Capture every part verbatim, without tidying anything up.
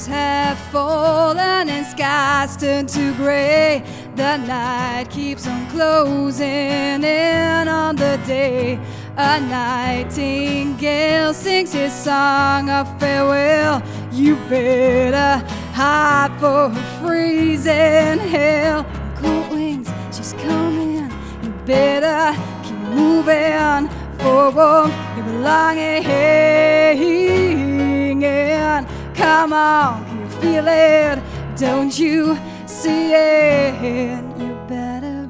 leaves have fallen and skies turn to gray. The night keeps on closing in on the day. A nightingale sings his song of farewell. You better hide for her freezing hell. Cold wings, she's coming. You better keep moving forward. You belonging. Come on, can you feel it? Don't you see it? You better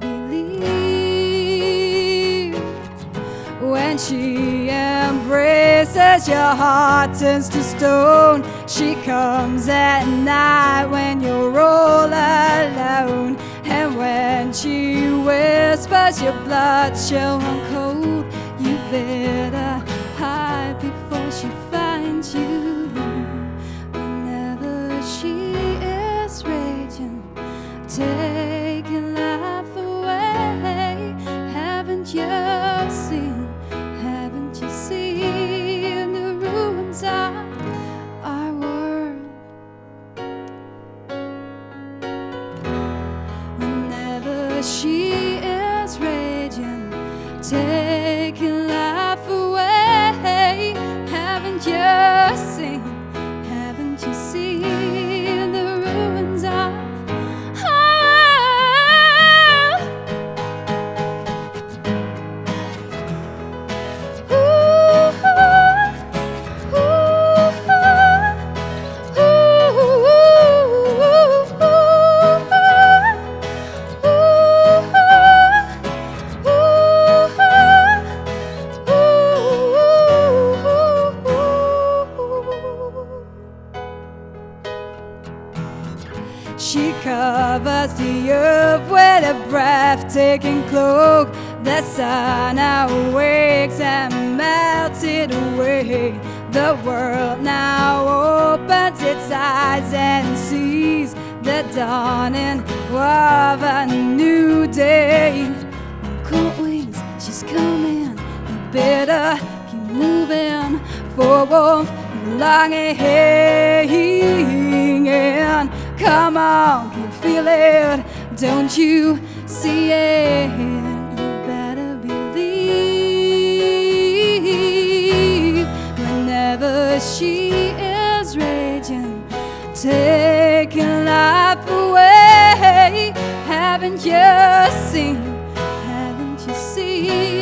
believe. When she embraces, your heart turns to stone. She comes at night when you're all alone. And when she whispers, your blood shall run cold. You better hide before she finds you. Whenever she is raging, taking life away. Haven't you seen, haven't you seen the ruins of our world? Whenever she is raging, taking life away. Haven't you seen, haven't you seen the ruins of our She covers the earth with a breathtaking cloak. The sun awakes and melts it away. The world now opens its eyes and sees the dawning of a new day. On cold wings, she's coming. You better keep moving forward, longing. Come on, can you feel it? Don't you see it? You better believe. Whenever she is raging, taking life away. Haven't you seen, haven't you seen